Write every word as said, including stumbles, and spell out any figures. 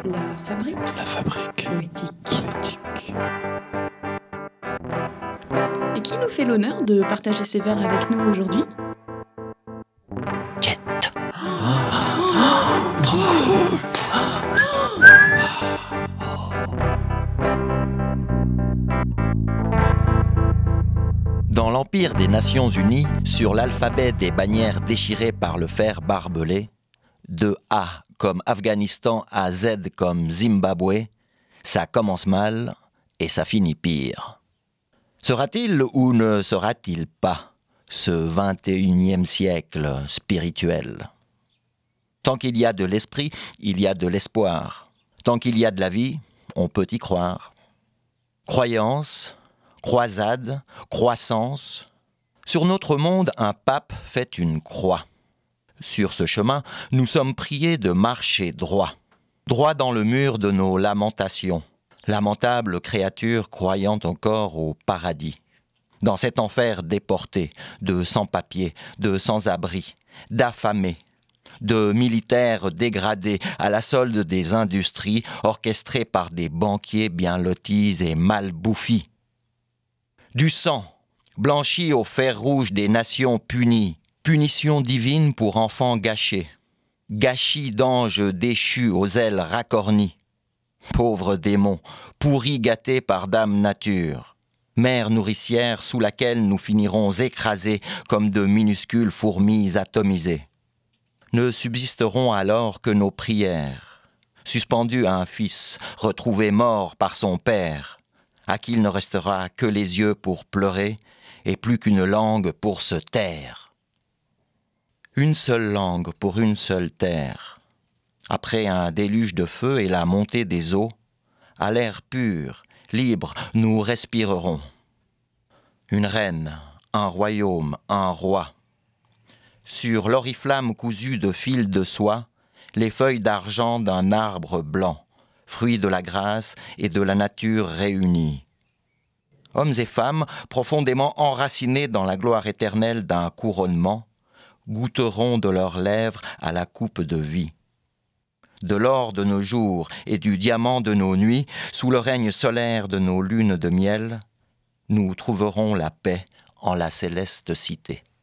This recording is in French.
La fabrique La fabrique poétique. poétique. Et qui nous fait l'honneur de partager ses vers avec nous aujourd'hui? Jet. Dans l'Empire des Nations Unies, sur l'alphabet des bannières déchirées par le fer barbelé, de A comme Afghanistan à Z comme Zimbabwe, ça commence mal et ça finit pire. Sera-t-il ou ne sera-t-il pas ce vingt et unième siècle spirituel? Tant qu'il y a de l'esprit, il y a de l'espoir. Tant qu'il y a de la vie, on peut y croire. Croyance, croisade, croissance. Sur notre monde, un pape fait une croix. Sur ce chemin, nous sommes priés de marcher droit. Droit dans le mur de nos lamentations. Lamentables créatures croyant encore au paradis. Dans cet enfer déporté, de sans-papiers, de sans-abri, d'affamés, de militaires dégradés à la solde des industries orchestrées par des banquiers bien lotis et mal bouffis. Du sang, blanchi au fer rouge des nations punies, punition divine pour enfants gâchés, gâchis d'anges déchus aux ailes racornies. Pauvres démons, pourris gâtés par dame nature, mère nourricière sous laquelle nous finirons écrasés comme de minuscules fourmis atomisées. Ne subsisteront alors que nos prières, suspendues à un fils retrouvé mort par son père, à qui il ne restera que les yeux pour pleurer et plus qu'une langue pour se taire. Une seule langue pour une seule terre. Après un déluge de feu et la montée des eaux, à l'air pur, libre, nous respirerons. Une reine, un royaume, un roi. Sur l'oriflamme cousue de fils de soie, les feuilles d'argent d'un arbre blanc, fruit de la grâce et de la nature réunis. Hommes et femmes, profondément enracinés dans la gloire éternelle d'un couronnement, goûteront de leurs lèvres à la coupe de vie. De l'or de nos jours et du diamant de nos nuits, sous le règne solaire de nos lunes de miel, nous trouverons la paix en la céleste cité.